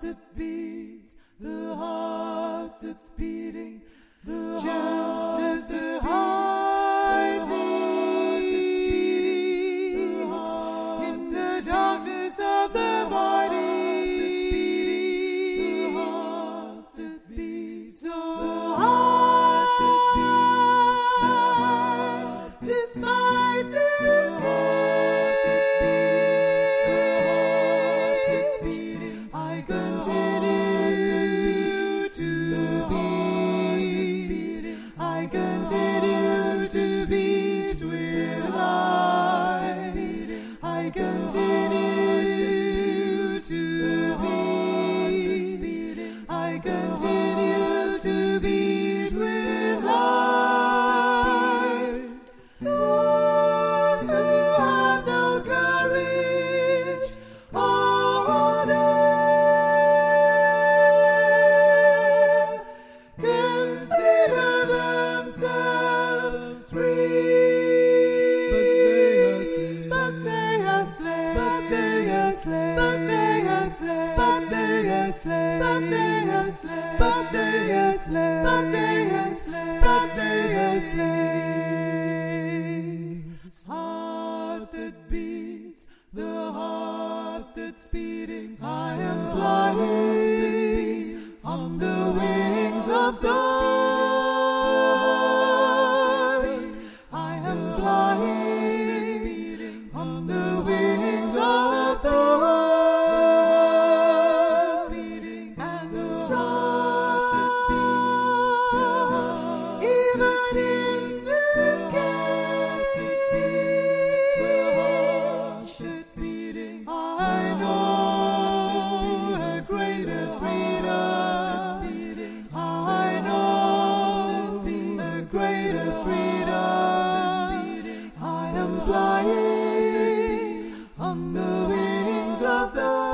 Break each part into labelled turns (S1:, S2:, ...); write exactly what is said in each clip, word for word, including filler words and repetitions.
S1: that beats, the heart that's beating, the just as the heart beats in the darkness of the body, the heart that beats, the heart that beats, despite the I continue to beat, I continue to beat with life, I continue to beat, I continue to beat with life. Those who have no courage, consider themselves free, but they are slaves, but they are slaves, but they are slaves, but they are slaves, but they are slaves, but they are slaves, but they are slaves, but they are slaves. Heart that beats, the heart that's beating, I am flying on the wings of thought. I am flying on the wings of thought, and so even in the sky, the heart that's beating, I know a greater freedom. I know a greater freedom. I am flying on the wings of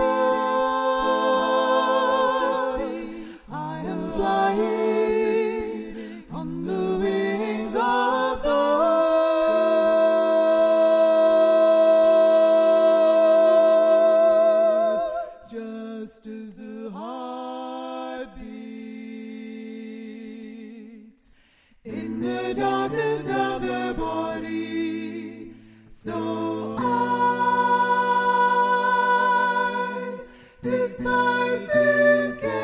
S1: thought. I am flying on the wings of thought. Just as the heart beats in the darkness of the body, so I, despite this